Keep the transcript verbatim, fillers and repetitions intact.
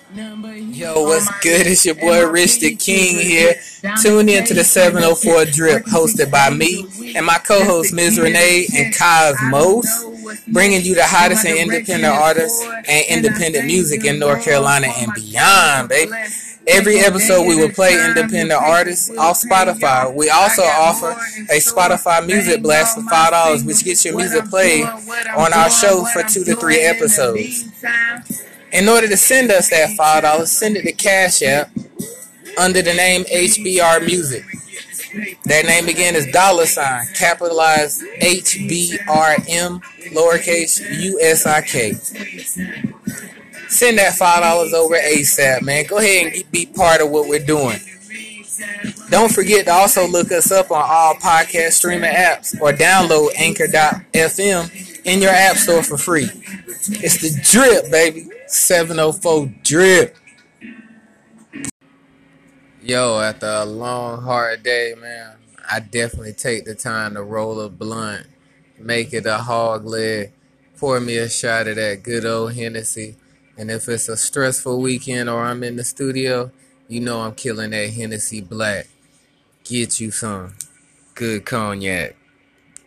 Yo, what's good? It's your boy Rich the King here. Tune in to the seven oh four Drip, hosted by me and my co-hosts Miz Renee and Cosmos, bringing you the hottest and independent artists and independent music in North Carolina and beyond, baby. Every episode we will play independent artists off Spotify. We also offer a Spotify music blast for five dollars, which gets your music played on our show for two to three episodes. In order to send us that five dollars, send it to Cash App under the name H B R Music. That name again is dollar sign, capitalized H B R M, lowercase U S I K. Send that five dollars over ASAP, man. Go ahead and be part of what we're doing. Don't forget to also look us up on all podcast streaming apps or download anchor dot f m in your app store for free. It's the Drip, baby. seven oh four Drip. Yo, after a long, hard day, man, I definitely take the time to roll a blunt, make it a hog leg, pour me a shot of that good old Hennessy. And if it's a stressful weekend or I'm in the studio, you know I'm killing that Hennessy Black. Get you some good cognac.